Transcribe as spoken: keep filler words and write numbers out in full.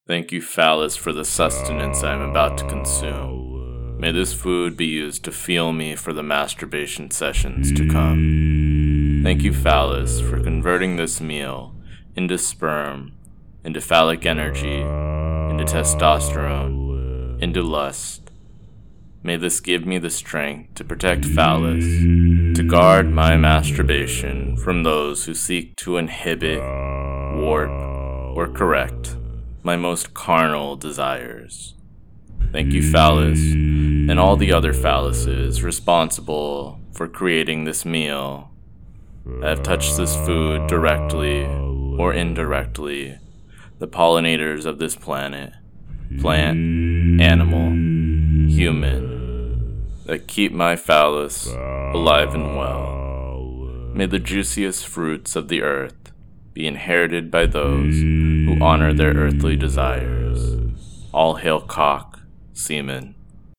Thank you, phallus, for the sustenance I am about to consume. May this food be used to fuel me for the masturbation sessions to come. Thank you, phallus, for converting this meal into sperm, into phallic energy, into testosterone, into lust. May this give me the strength to protect phallus, to guard my masturbation from those who seek to inhibit, warp, or correct my most carnal desires. Thank you, phallus, and all the other phalluses responsible for creating this meal. I have touched this food directly or indirectly, the pollinators of this planet, plant, animal, human, that keep my phallus alive and well. May the juiciest fruits of the earth be inherited by those who honor their earthly desires. All hail cock, semen,